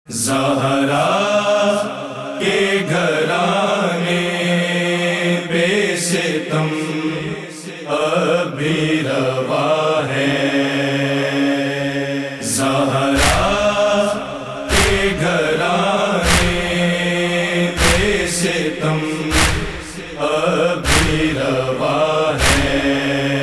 زہرا کے گھرانے بے ستم اب بھی روا ہے، زہرا کے گھرانے بے ستم اب بھی روا ہے،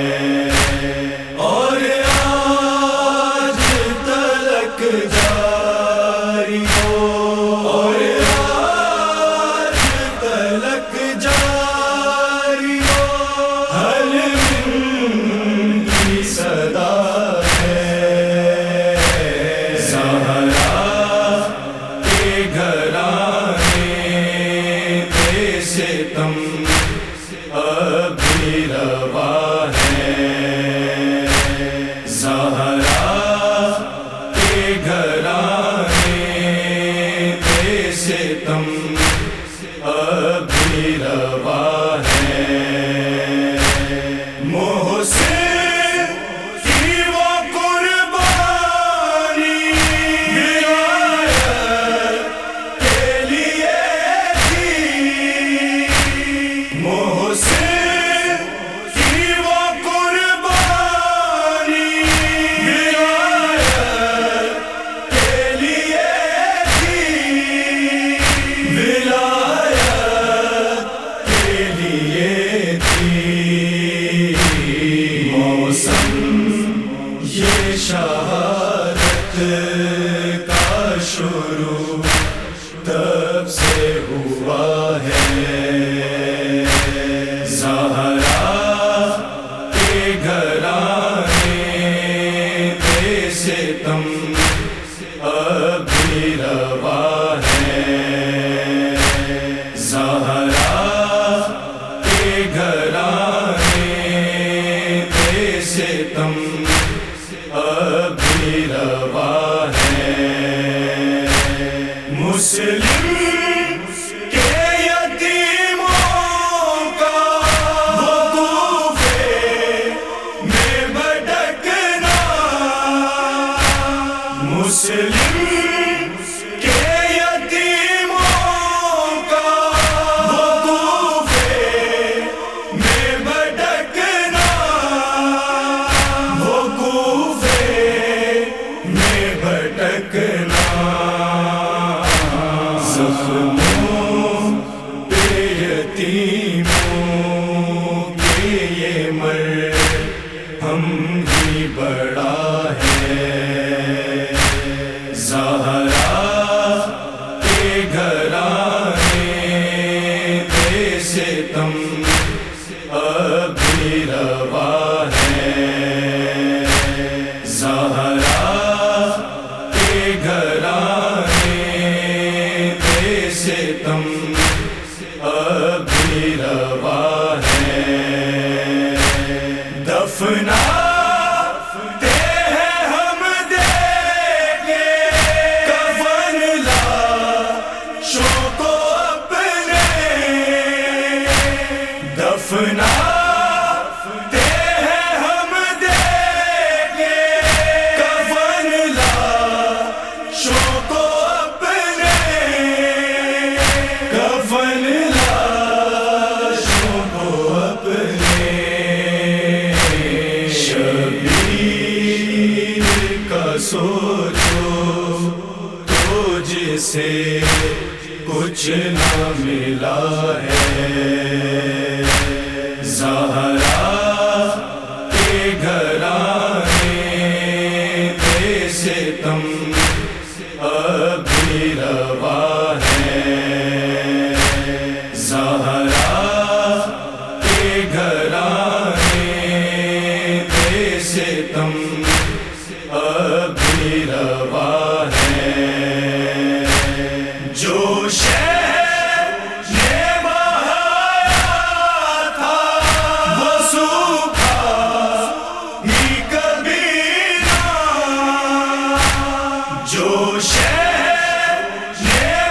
اور آج تلک جاری ہو، اور آج تلک جاری ہو، حل من کی صدا ہے، زہرا کے گھرانے بے ستم اب بھی روا ہے، زہرا کے گھرانے بے ستم اب بھی روا ہے، محسن کی وہ قربانی ولایت کے لیے تھی، محسن کی وہ قربانی ولایت کے لیے تھی، ولایت کے لیے تھی، موسم یہ شہادت کا شروع تب سے ہوا ہے، زہرا کے گھرانے بے ستم اب بھی روا ہے، زہرا کے گھرانے بے ستم اب بھی روا ہے، مسلم کے یتیموں کا وقوفے میں بھٹکنا، مسلم کے یتیموں کا وقوفے میں بھٹکنا، وقوفے میں بھٹکنا، زخموں پہ یتیموں کے یہ مرہم ہی بڑا ہے، زہرا کے گھرانے بے ستم اب بھی روا ہے، زہرا کے گھرانے بے ستم اب بھی روا ہے، دفنا دفناتے ہیں ہم دیکھے کفن لاشوں کو اپنے، کفن لاشوں کو اپنے، شبیر کا سوچو تو جسے کچھ نہ ملا ہے، زہرا کے گھرانے بے ستم اب بھی روا ہے، زہرا کے گھرانے بے ستم اب بھی روا ہے، جو شہر نے بہایا تھا وہ سوکھا ہی کبھی نہ، جو شہر نے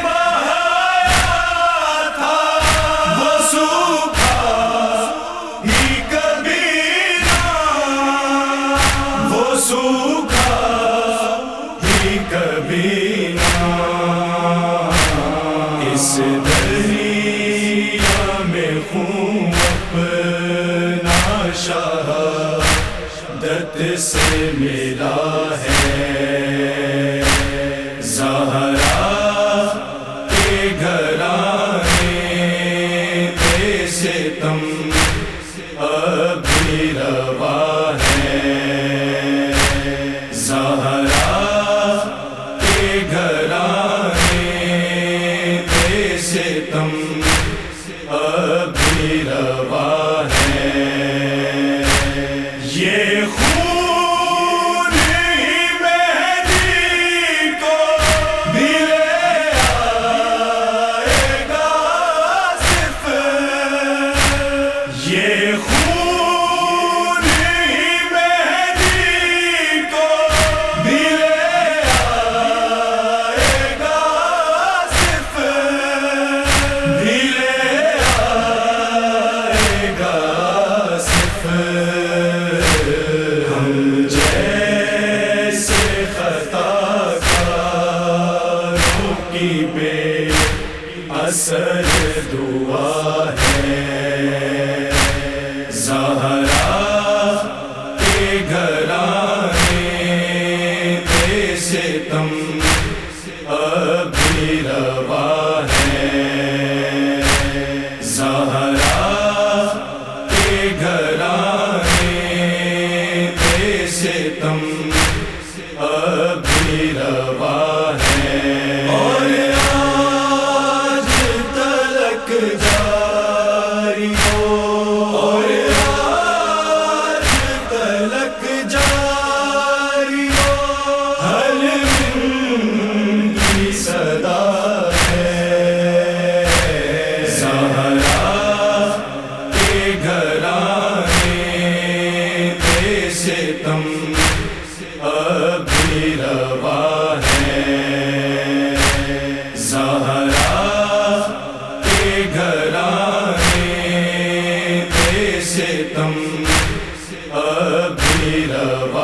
گھرانے پہ ستم ابھی روا ہے، یہ خون ہی مہدی کو بھی لے آئے گا صرف، یہ خون ہی مہدی کو بھی لے آئے گا صرف، بھی لے آئے گا صرف۔ ہم جیسے خطا کاروں کی بے اثر دعا ہے، زہرا کے گھرانے پہ ستم ابھی روا ہے، زہرا کے گھرانے پہ ستم ابھی روا ہے، اور آج تلک جاری ہو، اور آج تلک جاری ہو، حل من کی صدا ہے، زہرا کے گھرانے پہ ستم ابھی روا ہے، زہرا کے گھرانے پہ ستم ابھی روا